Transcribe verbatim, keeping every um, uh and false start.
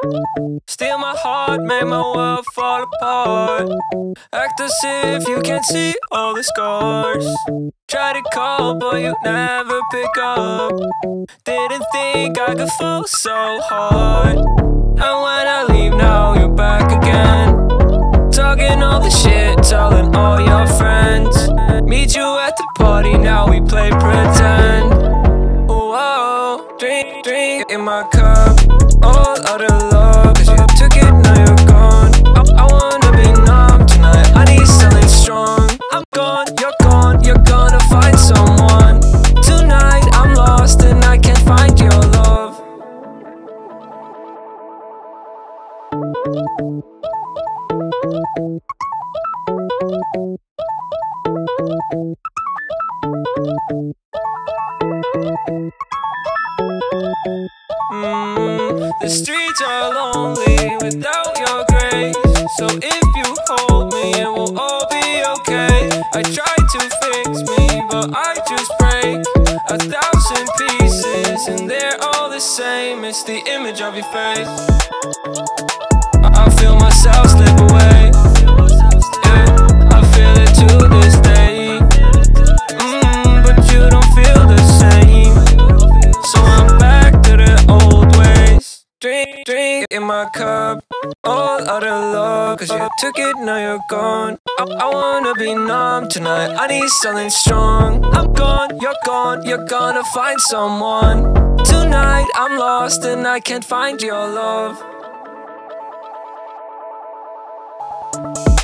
Steal my heart, make my world fall apart. Act as if you can't see all the scars. Try to call, but you never pick up. Didn't think I could fall so hard. And when I leave now, you're back again. Talking all the shit, telling all your friends. Meet you at the party, now we play pretend. Whoa, drink, drink in my cup, all out of love, cause you took it, now you're gone. I, I wanna be numb tonight, I need something strong. I'm gone, you're gone, you're gonna find someone. Tonight I'm lost and I can't find your love. Mm, the streets are lonely without your grace. So if you hold me, it will all be okay. I try to fix me, but I just break a thousand pieces, and they're all the same. It's the image of your face. I feel myself slip away. Yeah, I feel it to this day. Mm, but you don't feel the same. So I'm back to the old ways. Drink, drink in my cup, all out of love, cause you took it, now you're gone. I, I wanna be numb tonight, I need something strong. I'm gone, you're gone, you're gonna find someone. Tonight I'm lost and I can't find your love.